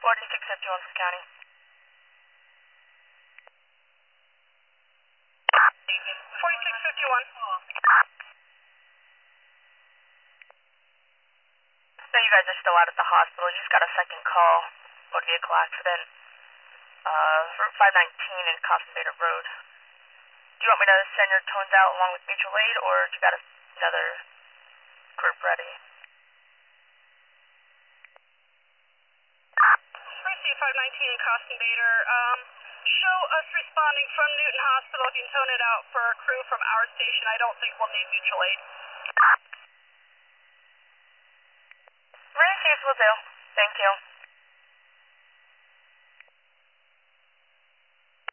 4651 from County. 4651. So you guys are still out at the hospital. You just got a second call. Motor vehicle accident. Route 519 in Costabader Road. Do you want me to send your tones out along with mutual aid, or do you got another group ready? 519 in Costabader. Show us responding from Newton Hospital. If you can tone it out for a crew from our station, I don't think we'll need mutual aid. Received will do. Thank you.